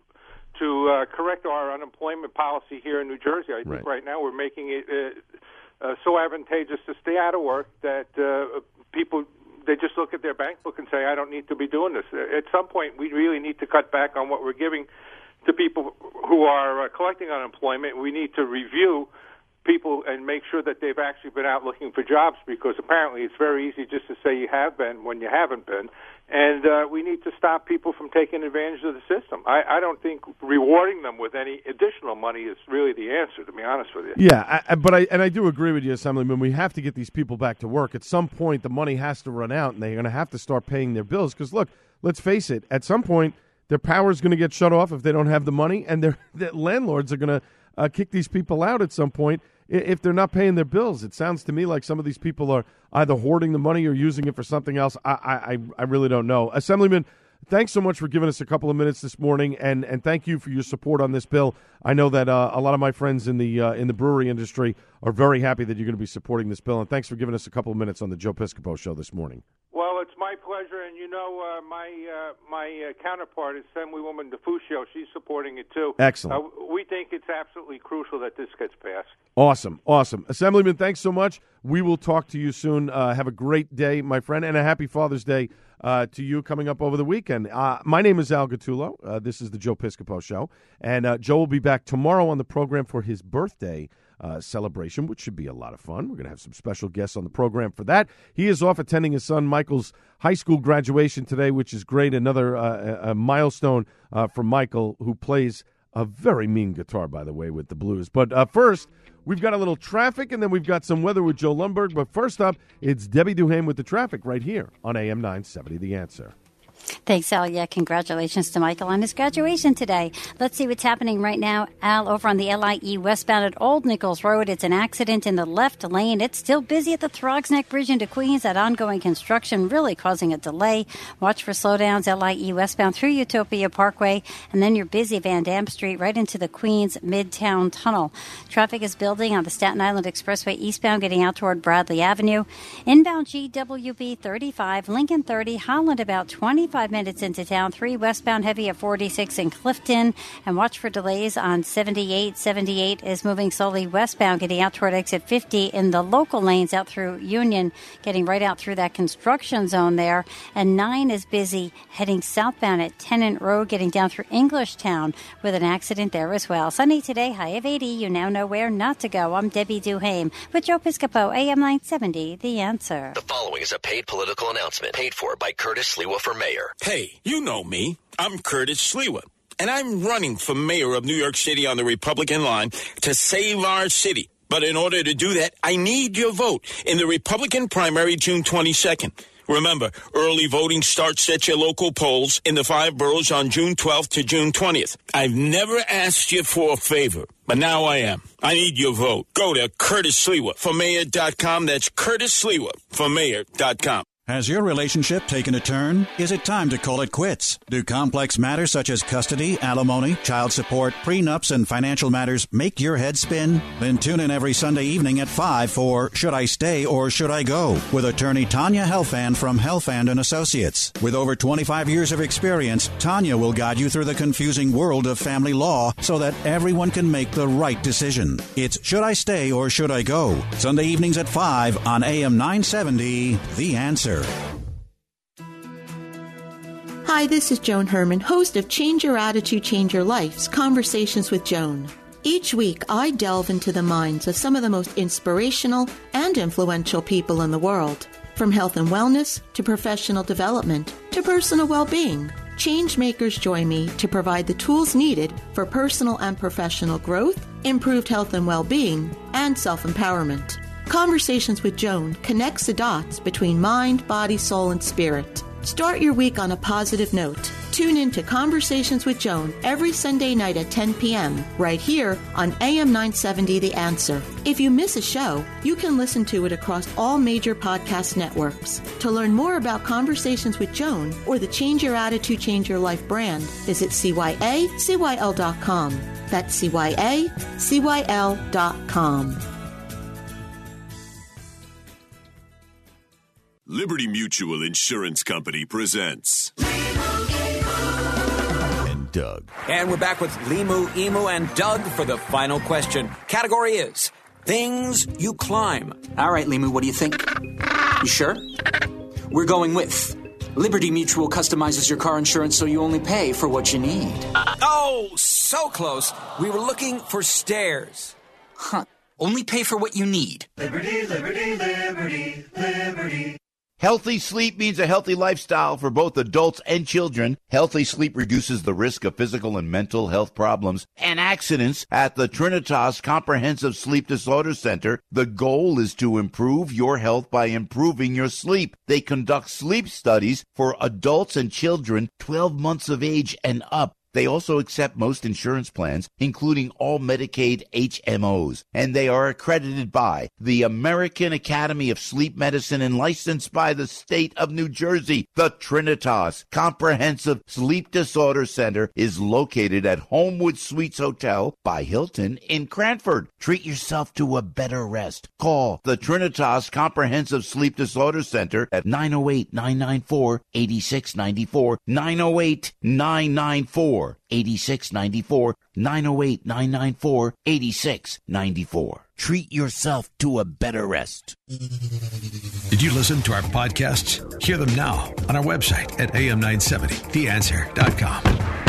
Q: to uh, correct our unemployment policy here in New Jersey. I think right, right now we're making it uh, uh, so advantageous to stay out of work that uh, people, they just look at their bank book and say, I don't need to be doing this. At some point, we really need to cut back on what we're giving to people who are uh, collecting unemployment. We need to review people and make sure that they've actually been out looking for jobs, because apparently it's very easy just to say you have been when you haven't been. And uh, we need to stop people from taking advantage of the system. I, I don't think rewarding them with any additional money is really the answer, to be honest with you.
E: Yeah, I, but I and I do agree with you, Assemblyman. We have to get these people back to work. At some point, the money has to run out, and they're going to have to start paying their bills. Because, look, let's face it, at some point, their power is going to get shut off if they don't have the money, and their, their landlords are going to uh, kick these people out at some point if they're not paying their bills. It sounds to me like some of these people are either hoarding the money or using it for something else. I I, I really don't know. Assemblyman, thanks so much for giving us a couple of minutes this morning, and, and thank you for your support on this bill. I know that uh, a lot of my friends in the uh, in the brewery industry are very happy that you're going to be supporting this bill, and thanks for giving us a couple of minutes on the Joe Piscopo Show this morning.
Q: Well, it's my pleasure, and you know, uh, my uh, my uh, counterpart is Assemblywoman DeFuscio. She's supporting it too.
E: Excellent.
Q: Uh, we think it's absolutely crucial that this gets passed.
E: Awesome, awesome. Assemblyman, thanks so much. We will talk to you soon. Uh, have a great day, my friend, and a happy Father's Day uh, to you coming up over the weekend. Uh, my name is Al Gattullo. Uh, this is the Joe Piscopo Show, and uh, Joe will be back tomorrow on the program for his birthday Uh, celebration, which should be a lot of fun. We're going to have some special guests on the program for that. He is off attending his son Michael's high school graduation today, which is great. Another uh, a milestone uh, for Michael, who plays a very mean guitar, by the way, with the blues. But uh, first, we've got a little traffic, and then we've got some weather with Joe Lundberg. But first up, it's Debbie Duhame with the traffic right here on A M nine seventy, The Answer.
G: Thanks, Al. Yeah, congratulations to Michael on his graduation today. Let's see what's happening right now. Al, over on the L I E westbound at Old Nichols Road, it's an accident in the left lane. It's still busy at the Throgs Neck Bridge into Queens. That ongoing construction really causing a delay. Watch for slowdowns, L I E westbound through Utopia Parkway, and then you're busy Van Dam Street right into the Queens Midtown Tunnel. Traffic is building on the Staten Island Expressway eastbound, getting out toward Bradley Avenue. Inbound G W B thirty-five, Lincoln thirty, Holland about twenty-five minutes into town. three westbound heavy at forty-six in Clifton. And watch for delays on seventy-eight. seventy-eight is moving slowly westbound, getting out toward exit fifty in the local lanes out through Union, getting right out through that construction zone there. And nine is busy heading southbound at Tennant Road, getting down through Englishtown with an accident there as well. Sunny today, high of eighty. You now know where not to go. I'm Debbie Duhame with Joe Piscopo, A M nine seventy, The Answer.
R: The following is a paid political announcement paid for by Curtis Sliwa for mayor.
S: Hey, you know me. I'm Curtis Sliwa, and I'm running for mayor of New York City on the Republican line to save our city. But in order to do that, I need your vote in the Republican primary June twenty-second. Remember, early voting starts at your local polls in the five boroughs on June twelfth to June twentieth. I've never asked you for a favor, but now I am. I need your vote. Go to Curtis Sliwa for mayor dot com. That's Curtis Sliwa for mayor dot com.
J: Has your relationship taken a turn? Is it time to call it quits? Do complex matters such as custody, alimony, child support, prenups, and financial matters make your head spin? Then tune in every Sunday evening at five for Should I Stay or Should I Go? With attorney Tanya Helfand from Helfand and Associates. With over twenty-five years of experience, Tanya will guide you through the confusing world of family law so that everyone can make the right decision. It's Should I Stay or Should I Go? Sunday evenings at five on A M nine seventy, The Answer.
T: Hi, this is Joan Herman, host of Change Your Attitude, Change Your Life's Conversations with Joan. Each week, I delve into the minds of some of the most inspirational and influential people in the world. From health and wellness, to professional development, to personal well-being, change makers join me to provide the tools needed for personal and professional growth, improved health and well-being, and self-empowerment. Conversations with Joan connects the dots between mind, body, soul, and spirit. Start your week on a positive note. Tune in to Conversations with Joan every Sunday night at ten p.m. right here on A M nine seventy The Answer. If you miss a show, you can listen to it across all major podcast networks. To learn more about Conversations with Joan or the Change Your Attitude, Change Your Life brand, visit C Y A C Y L dot com. That's C Y A C Y L dot com.
U: Liberty Mutual Insurance Company presents
V: and Doug. And we're back with Limu, Emu, and Doug for the final question. Category is things you climb.
W: All right, Limu, what do you think? You sure? We're going with Liberty Mutual customizes your car insurance so you only pay for what you need.
V: Oh, so close. We were looking for stairs.
W: Huh. Only pay for what you need.
X: Liberty, liberty, liberty, liberty.
H: Healthy sleep means a healthy lifestyle for both adults and children. Healthy sleep reduces the risk of physical and mental health problems and accidents. At the Trinitas Comprehensive Sleep Disorder Center, the goal is to improve your health by improving your sleep. They conduct sleep studies for adults and children twelve months of age and up. They also accept most insurance plans, including all Medicaid H M Os, and they are accredited by the American Academy of Sleep Medicine and licensed by the state of New Jersey. The Trinitas Comprehensive Sleep Disorder Center is located at Homewood Suites Hotel by Hilton in Cranford. Treat yourself to a better rest. Call the Trinitas Comprehensive Sleep Disorder Center at nine oh eight, nine nine four, eight six nine four, nine oh eight, nine nine four, eight six nine four, nine oh eight, nine nine four, eight six nine four. Treat yourself to a better rest.
A: Did you listen to our podcasts? Hear them now on our website at A M nine seventy the answer dot com.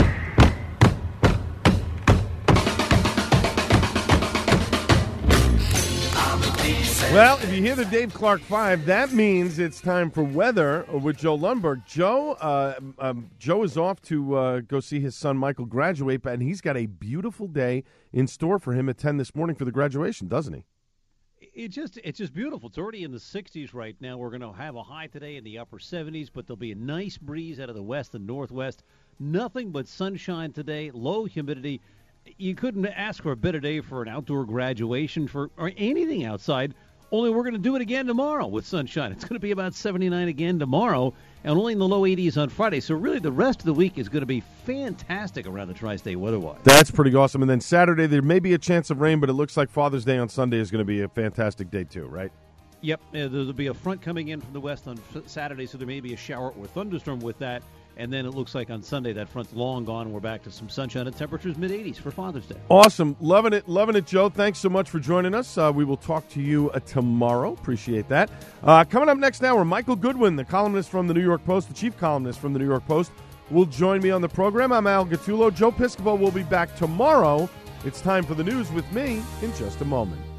E: Well, if you hear the Dave Clark Five, that means it's time for weather with Joe Lundberg. Joe, uh, um, Joe is off to uh, go see his son Michael graduate, and he's got a beautiful day in store for him at ten this morning for the graduation, doesn't he?
Y: It just it's just beautiful. It's already in the sixties right now. We're going to have a high today in the upper seventies, but there'll be a nice breeze out of the west and northwest. Nothing but sunshine today, low humidity. You couldn't ask for a better day for an outdoor graduation for or anything outside. Only we're going to do it again tomorrow with sunshine. It's going to be about seventy-nine again tomorrow, and only in the low eighties on Friday. So really the rest of the week is going to be fantastic around the tri-state weather-wise.
E: That's pretty awesome. And then Saturday, there may be a chance of rain, but it looks like Father's Day on Sunday is going to be a fantastic day too, right?
Y: Yep. Uh, there'll be a front coming in from the west on Saturday, so there may be a shower or thunderstorm with that. And then it looks like on Sunday that front's long gone, and we're back to some sunshine and temperatures mid-eighties for Father's Day.
E: Awesome. Loving it. Loving it, Joe. Thanks so much for joining us. Uh, we will talk to you uh, tomorrow. Appreciate that. Uh, coming up next now, we're Michael Goodwin, the columnist from the New York Post, the chief columnist from the New York Post, will join me on the program. I'm Al Gattullo. Joe Piscopo will be back tomorrow. It's time for the news with me in just a moment.